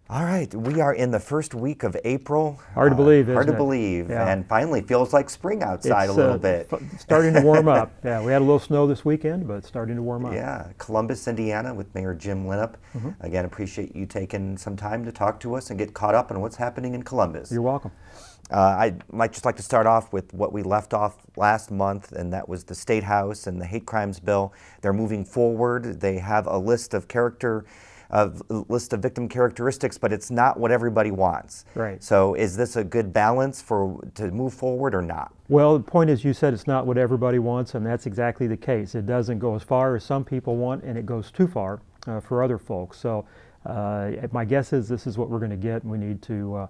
All right, we are in the first week of April. Hard to believe, isn't Hard to it? believe, Yeah. and finally feels like spring outside It's a little bit. starting to warm up. Yeah, we had a little snow this weekend, but it's starting to warm up. Yeah, Columbus, Indiana, with Mayor Jim Linnop. Mm-hmm. Again, appreciate you taking some time to talk to us and get caught up on what's happening in Columbus. You're welcome. I might just like to start off with what we left off last month, and that was the State House and the hate crimes bill. They're moving forward. They have a list of victim characteristics, but it's not what everybody wants. Right. So is this a good balance to move forward or not? Well, the point is, you said it's not what everybody wants, and that's exactly the case. It doesn't go as far as some people want, and it goes too far for other folks. So my guess is this is what we're going to get, and we need to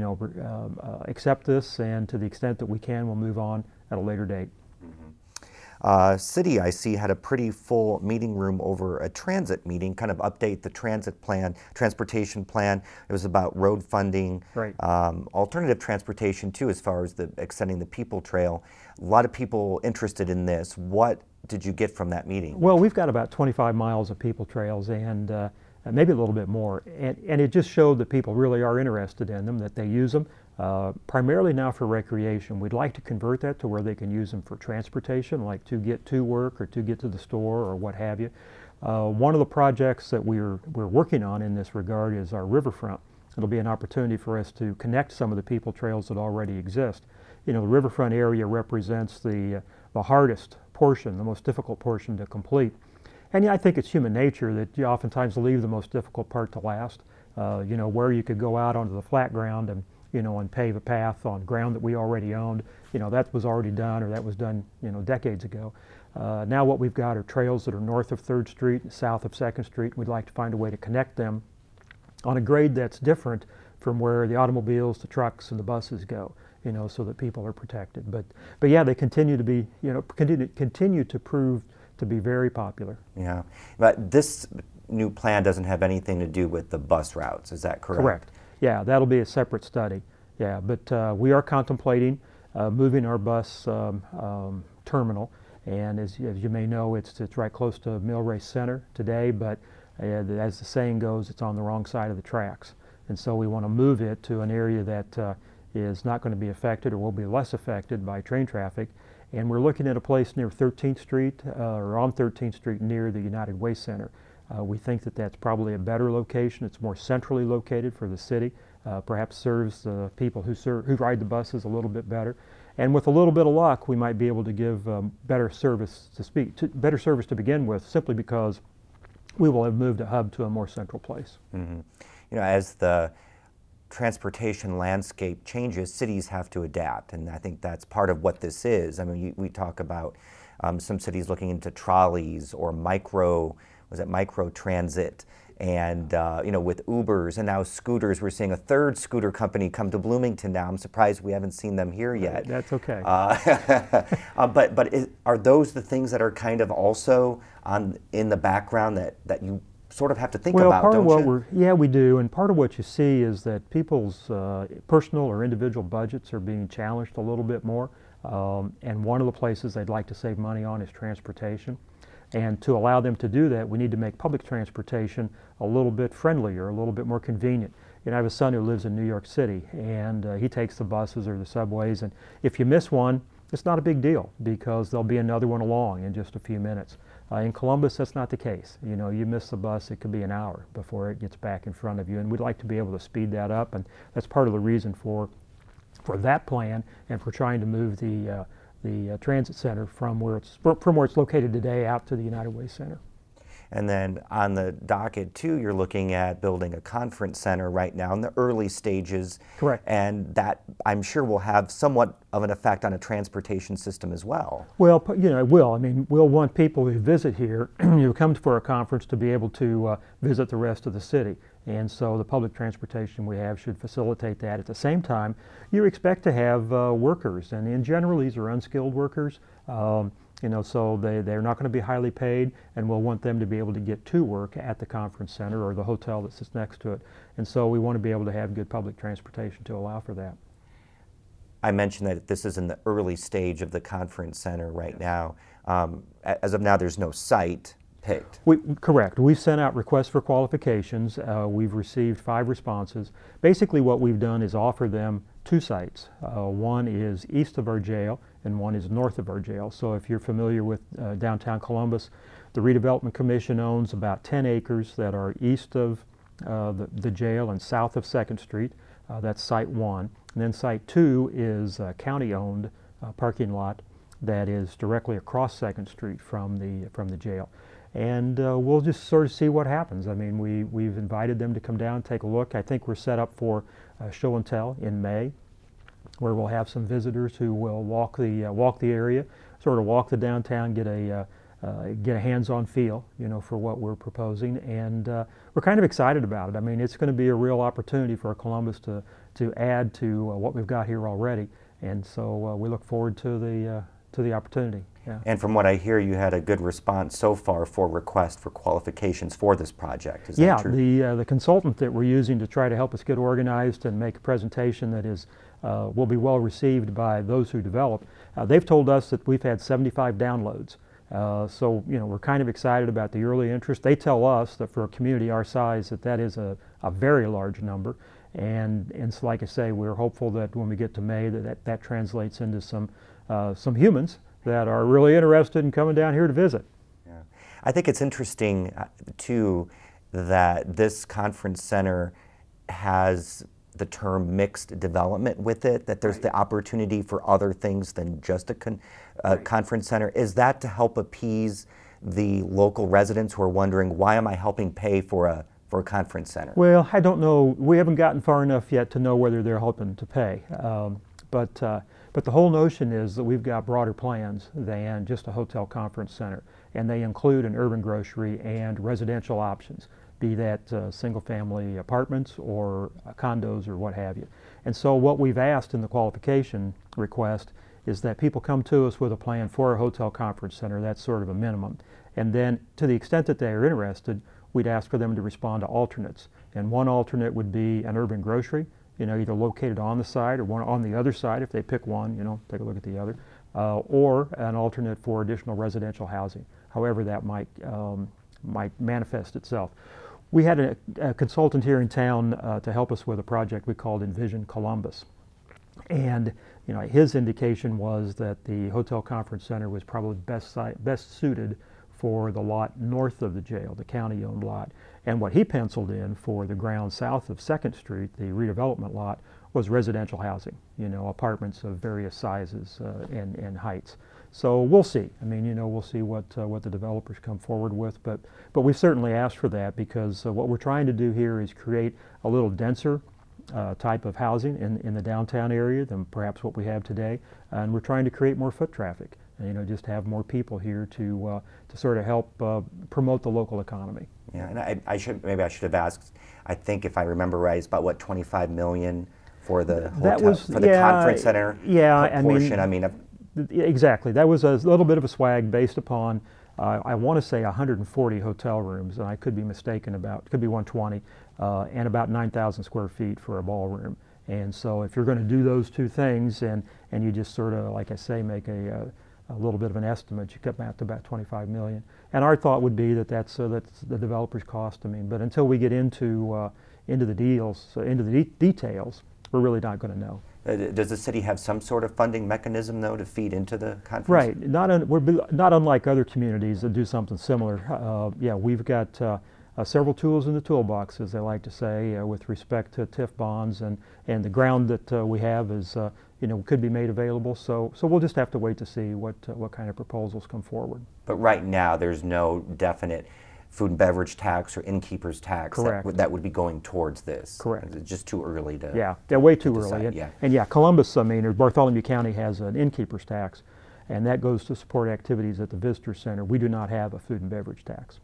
accept this, and to the extent that we can, we'll move on at a later date. City, I see, had a pretty full meeting room over a transit meeting, kind of update the transportation plan. It was about road funding, Right. Alternative transportation too, as far as extending the People Trail. A lot of people interested in this. What did you get from that meeting? Well, we've got about 25 miles of people trails, and maybe a little bit more. And it just showed that people really are interested in them, that they use them, primarily now for recreation. We'd like to convert that to where they can use them for transportation, like to get to work or to get to the store or what have you. One of the projects that we're working on in this regard is our riverfront. It'll be an opportunity for us to connect some of the people trails that already exist. You know, the riverfront area represents the hardest portion, the most difficult portion to complete. And yeah, I think it's human nature that you oftentimes leave the most difficult part to last. Where you could go out onto the flat ground and pave a path on ground that we already owned. That was already done, or that was done, decades ago. Now what we've got are trails that are north of 3rd Street and south of 2nd Street. We'd like to find a way to connect them on a grade that's different from where the automobiles, the trucks, and the buses go, so that people are protected. But yeah, they continue to be, continue to prove to be very popular. Yeah, but this new plan doesn't have anything to do with the bus routes, is that correct? Correct. Yeah, that'll be a separate study. Yeah, but we are contemplating moving our bus terminal, and as you may know, it's right close to Millrace Center today, but as the saying goes, it's on the wrong side of the tracks. And so we want to move it to an area that is not going to be affected, or will be less affected by train traffic. And we're looking at a place near 13th Street, or on 13th Street near the United Way Center. We think that that's probably a better location. It's more centrally located for the city, perhaps serves the people who ride the buses a little bit better. And with a little bit of luck, we might be able to give better service to begin with, simply because we will have moved a hub to a more central place. Mm-hmm. As the transportation landscape changes, cities have to adapt, and I think that's part of what this is. I mean, we talk about some cities looking into trolleys or micro transit, and with Ubers and now scooters. We're seeing a third scooter company come to Bloomington now. I'm surprised we haven't seen them here yet. That's okay. But are those the things that are kind of also in the background that you sort of have to think about, don't you? Yeah, we do, and part of what you see is that people's personal or individual budgets are being challenged a little bit more, and one of the places they'd like to save money on is transportation. And to allow them to do that, we need to make public transportation a little bit friendlier, a little bit more convenient. I have a son who lives in New York City, and he takes the buses or the subways, and if you miss one, it's not a big deal, because there'll be another one along in just a few minutes. In Columbus, that's not the case. You miss the bus, it could be an hour before it gets back in front of you, and we'd like to be able to speed that up, and that's part of the reason for that plan, and for trying to move the transit center from where it's located today out to the United Way Center. And then on the docket too, you're looking at building a conference center right now in the early stages. Correct. And that, I'm sure, will have somewhat of an effect on a transportation system as well. Well, it will. I mean, we'll want people who visit here, come for a conference, to be able to visit the rest of the city. And so the public transportation we have should facilitate that. At the same time, you expect to have workers, and in general, these are unskilled workers. So they're not going to be highly paid, and we'll want them to be able to get to work at the conference center or the hotel that sits next to it. And so we want to be able to have good public transportation to allow for that. I mentioned that this is in the early stage of the conference center right now. As of now, there's no site picked. Correct. We've sent out requests for qualifications. We've received 5 responses. Basically what we've done is offer them 2 sites. One is east of our jail and one is north of our jail. So if you're familiar with downtown Columbus, the Redevelopment Commission owns about 10 acres that are east of the jail and south of 2nd Street. That's Site 1. And then Site 2 is a county-owned parking lot that is directly across 2nd Street from the jail. And we'll just sort of see what happens. I mean, we've invited them to come down and take a look. I think we're set up for show and tell in May, where we'll have some visitors who will walk the area, sort of walk the downtown, get a hands-on feel, for what we're proposing, and we're kind of excited about it. I mean, it's going to be a real opportunity for Columbus to add to what we've got here already, and so we look forward to the opportunity. Yeah. And from what I hear, you had a good response so far for requests for qualifications for this project. Is that true? Yeah, the consultant that we're using to try to help us get organized and make a presentation that is will be well received by those who develop, they've told us that we've had 75 downloads. So we're kind of excited about the early interest. They tell us that for a community our size that is a very large number, and so like I say, we're hopeful that when we get to May that translates into some humans that are really interested in coming down here to visit. Yeah. I think it's interesting too that this conference center has the term mixed development with it, that there's the opportunity for other things than just a conference center. Is that to help appease the local residents who are wondering, why am I helping pay for a conference center? Well, I don't know. We haven't gotten far enough yet to know whether they're helping to pay. But the whole notion is that we've got broader plans than just a hotel conference center, and they include an urban grocery and residential options, be that single-family apartments or condos or what have you. And so what we've asked in the qualification request is that people come to us with a plan for a hotel conference center. That's sort of a minimum. And then to the extent that they are interested, we'd ask for them to respond to alternates. And one alternate would be an urban grocery, either located on the site or one on the other side. If they pick one, take a look at the other, or an alternate for additional residential housing, however that might manifest itself. We had a consultant here in town to help us with a project we called Envision Columbus. And his indication was that the Hotel Conference Center was probably best suited for the lot north of the jail, the county-owned lot. And what he penciled in for the ground south of 2nd Street, the redevelopment lot, was residential housing, apartments of various sizes and heights. So we'll see. I mean, we'll see what the developers come forward with, but we've certainly asked for that because what we're trying to do here is create a little denser type of housing in the downtown area than perhaps what we have today, and we're trying to create more foot traffic. And, just have more people here to sort of help promote the local economy. Yeah, and I should have asked. I think if I remember right, it's about $25 million for the hotel, conference center. Yeah, portion. Exactly. That was a little bit of a swag based upon I want to say 140 hotel rooms, and I could be mistaken could be 120, and about 9,000 square feet for a ballroom. And so if you're going to do those two things, and you just sort of, like I say, make a little bit of an estimate, you come out to about $25 million. And our thought would be that's the developer's cost. But until we get into the deals, into the details, we're really not going to know. Does the city have some sort of funding mechanism, though, to feed into the conference? Right. We're not unlike other communities that do something similar. We've got several tools in the toolbox, as they like to say, with respect to TIF bonds, and the ground that we have is could be made available. So we'll just have to wait to see what kind of proposals come forward. But right now, there's no definite food and beverage tax or innkeeper's tax that would be going towards this. Correct. It's just too early to. Yeah, they're way too early. Decide, and Columbus, or Bartholomew County has an innkeeper's tax, and that goes to support activities at the Visitor Center. We do not have a food and beverage tax.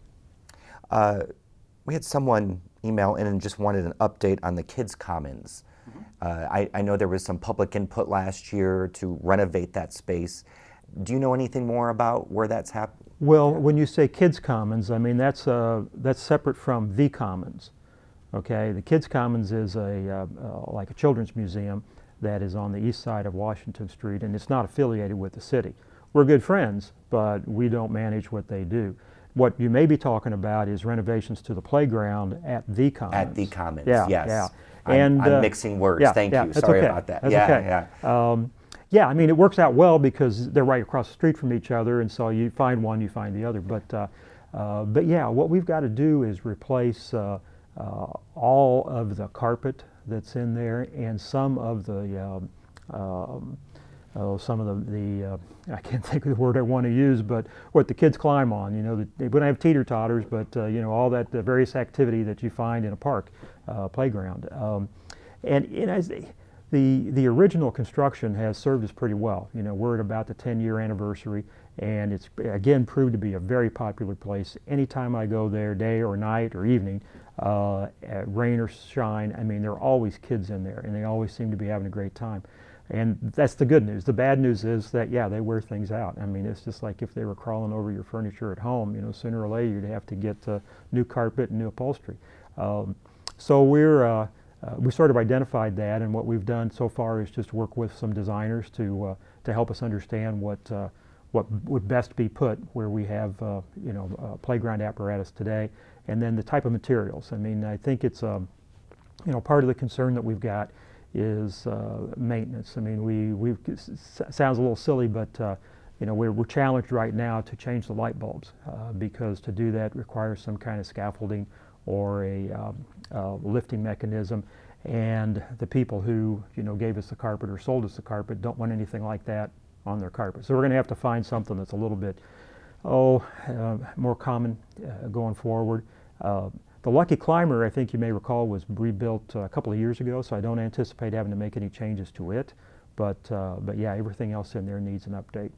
We had someone email in and just wanted an update on the Kids Commons. I know there was some public input last year to renovate that space. Do you know anything more about where that's happening? Well, when you say Kids Commons, that's separate from the Commons. Okay, the Kids Commons is like a children's museum that is on the east side of Washington Street, and it's not affiliated with the city. We're good friends, but we don't manage what they do. What you may be talking about is renovations to the playground at the Commons. At the Commons, yeah, yes. Yeah. I'm mixing words. Yeah, Thank yeah, you. that's Sorry okay. about that. That's yeah, okay. yeah. Yeah, I mean, it works out well because they're right across the street from each other, and so you find one, you find the other. But yeah, what we've got to do is replace all of the carpet that's in there and some of the I can't think of the word I want to use, but what the kids climb on. You know, they wouldn't have teeter-totters, but you know, all that the various activity that you find in a park playground. The original construction has served us pretty well. You know, we're at about the 10-year anniversary, and it's again proved to be a very popular place. Anytime I go there, day or night or evening, rain or shine, I mean, there are always kids in there, and they always seem to be having a great time. And that's the good news. The bad news is that, yeah, they wear things out. I mean, it's just like if they were crawling over your furniture at home, you know, sooner or later you'd have to get new carpet and new upholstery. So we sort of identified that, and what we've done so far is just work with some designers to help us understand what would best be put where we have playground apparatus today, and then the type of materials. I mean, I think it's part of the concern that we've got is maintenance. I mean, sounds a little silly, but we're challenged right now to change the light bulbs because to do that requires some kind of scaffolding or a lifting mechanism, and the people who gave us the carpet or sold us the carpet don't want anything like that on their carpet. So we're going to have to find something that's a little bit more common going forward. The Lucky Climber, I think you may recall, was rebuilt a couple of years ago, so I don't anticipate having to make any changes to it. But yeah, everything else in there needs an update.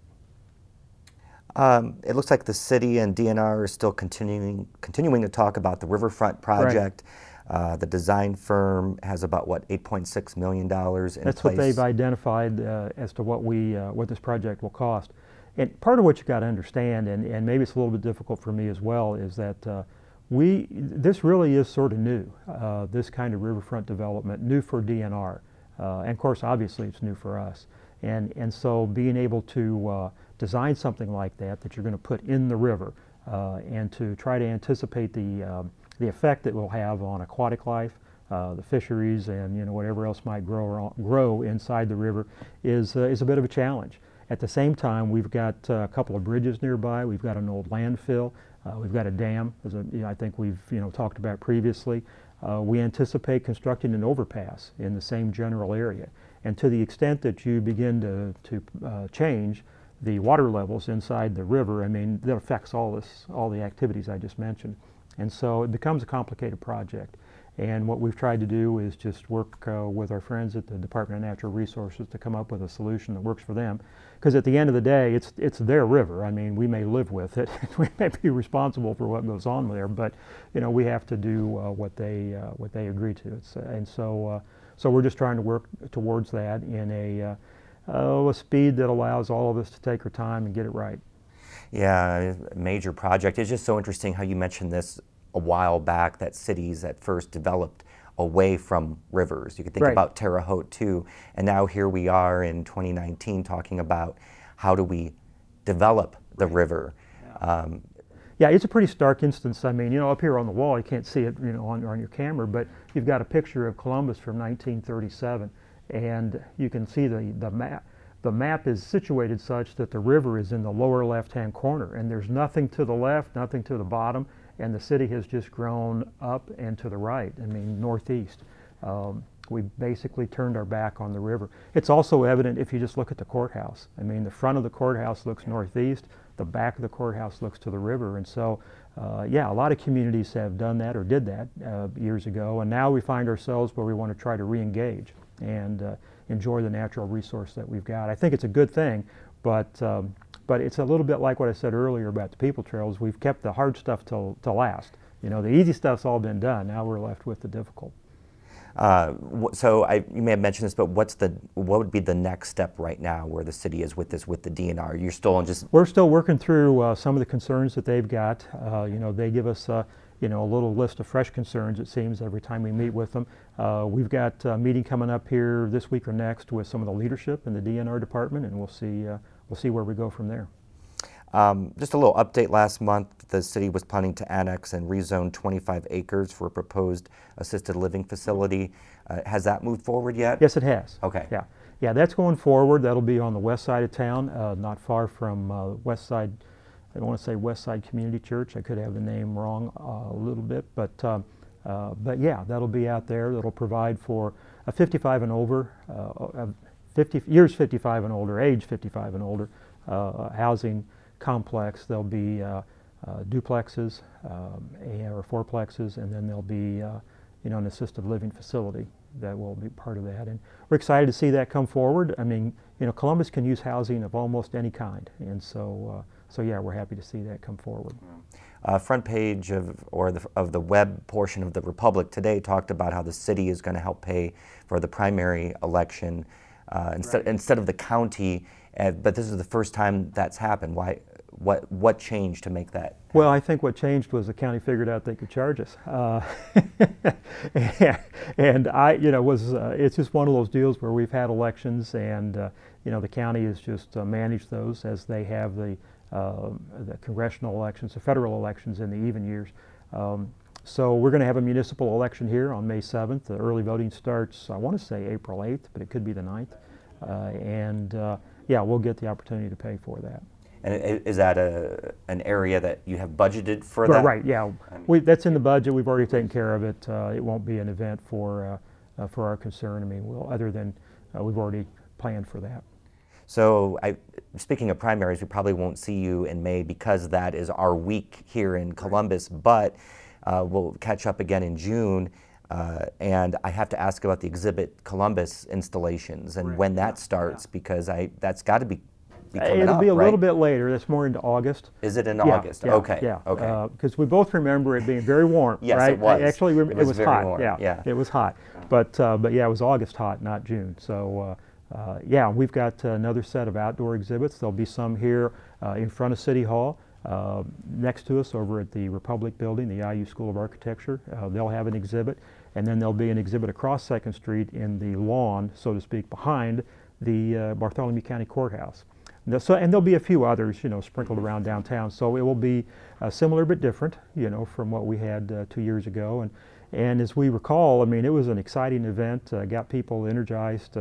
It looks like the city and DNR are still continuing to talk about the Riverfront project. Right. The design firm has about, $8.6 million in place. That's what they've identified as to what this project will cost. And part of what you got to understand, and maybe it's a little bit difficult for me as well, is that this really is sort of new, this kind of riverfront development, new for DNR. And of course, obviously, it's new for us. And so being able to design something like that you're going to put in the river and to try to anticipate the effect it will have on aquatic life, the fisheries, and whatever else might grow inside the river is a bit of a challenge. At the same time, we've got a couple of bridges nearby. We've got an old landfill. We've got a dam, as I think we've talked about previously. We anticipate constructing an overpass in the same general area. And to the extent that you begin to change the water levels inside the river, I mean, that affects all the activities I just mentioned. And so it becomes a complicated project. And what we've tried to do is just work with our friends at the Department of Natural Resources to come up with a solution that works for them. Because at the end of the day, it's their river. I mean, we may live with it, we may be responsible for what goes on there, but we have to do what they agree to. So we're just trying to work towards that in a speed that allows all of us to take our time and get it right. Yeah, a major project. It's just so interesting how you mentioned this a while back, that cities at first developed away from rivers. You could think about Terre Haute too, and now here we are in 2019 talking about how do we develop the river. Yeah, it's a pretty stark instance. I mean, up here on the wall, you can't see it, on your camera, but you've got a picture of Columbus from 1937, and you can see the map. The map is situated such that the river is in the lower left-hand corner, and there's nothing to the left, nothing to the bottom, and the city has just grown up and to the right, I mean, northeast. We basically turned our back on the river. It's also evident if you just look at the courthouse. I mean, the front of the courthouse looks northeast, the back of the courthouse looks to the river, and so, yeah, a lot of communities have done that or did that years ago, and now we find ourselves where we want to try to re-engage and enjoy the natural resource that we've got. I think it's a good thing, but it's a little bit like what I said earlier about the people trails. We've kept the hard stuff to last. The easy stuff's all been done. Now we're left with the difficult. So you may have mentioned this, but what would be the next step right now where the city is with the DNR? You're still We're still working through some of the concerns that they've got. They give us a little list of fresh concerns, it seems, every time we meet with them. We've got a meeting coming up here this week or next with some of the leadership in the DNR department, and we'll see where we go from there. Just a little update. Last month, the city was planning to annex and rezone 25 acres for a proposed assisted living facility. Has that moved forward yet? Yes, it has. Okay. Yeah, that's going forward. That'll be on the west side of town, not far from West Side. I don't want to say West Side Community Church. I could have the name wrong a little bit, but yeah, that'll be out there. That'll provide for a 55 and over, 50 years 55 and older, age 55 and older housing complex. There'll be duplexes or fourplexes, and then there'll be an assisted living facility that will be part of that. And we're excited to see that come forward. I mean, Columbus can use housing of almost any kind, and so yeah, we're happy to see that come forward. Front page of the web portion of the Republic today talked about how the city is going to help pay for the primary election instead of the county. But this is the first time that's happened. Why? What changed to make that happen? Well, I think what changed was the county figured out they could charge us, and it's just one of those deals where we've had elections, and the county has just managed those as they have the congressional elections, the federal elections in the even years. So we're going to have a municipal election here on May 7th. The early voting starts, I want to say April 8th, but it could be the 9th, and yeah, we'll get the opportunity to pay for that. And is that an area that you have budgeted for that? Right, yeah. That's in the budget. We've already taken care of it. It won't be an event for our concern. I mean, other than we've already planned for that. So speaking of primaries, we probably won't see you in May because that is our week here in Columbus, but we'll catch up again in June. And I have to ask about the Exhibit Columbus installations and when that starts, because that's got to be coming It'll up, be a right? little bit later. That's more into August. Is it in August? Yeah, okay. Yeah. Okay. Because we both remember it being very warm. Yes, right? it was. Actually, it was very hot. warm. Yeah. It was hot. But yeah, it was August hot, not June. So yeah, we've got another set of outdoor exhibits. There'll be some here in front of City Hall. Next to us over at the Republic Building, the IU School of Architecture, they'll have an exhibit, and then there'll be an exhibit across 2nd Street in the lawn, so to speak, behind the Bartholomew County Courthouse. And there'll be a few others, sprinkled around downtown. So it will be similar but different, from what we had 2 years ago. And as we recall, I mean, it was an exciting event. Got people energized,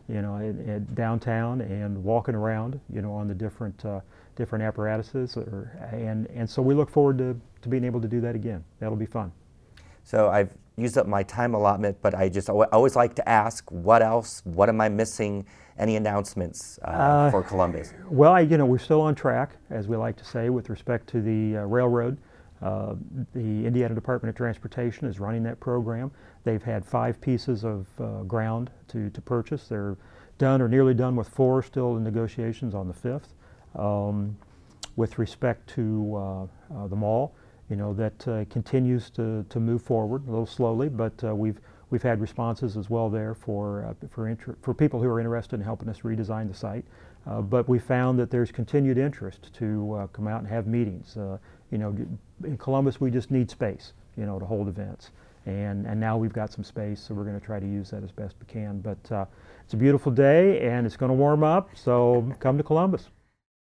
downtown and walking around, on the different apparatuses. And so we look forward to being able to do that again. That'll be fun. So I've used up my time allotment, but I always like to ask, what else? What am I missing? Any announcements for Columbus? Well, we're still on track, as we like to say, with respect to the railroad. The Indiana Department of Transportation is running that program. They've had 5 pieces of ground to purchase. They're done or nearly done with 4, still in negotiations on the 5th. With respect to the mall, that continues to move forward a little slowly, but we've had responses as well there for people who are interested in helping us redesign the site. But we found that there's continued interest to come out and have meetings. In Columbus, we just need space, to hold events. And now we've got some space, so we're going to try to use that as best we can. But it's a beautiful day, and it's going to warm up, so come to Columbus.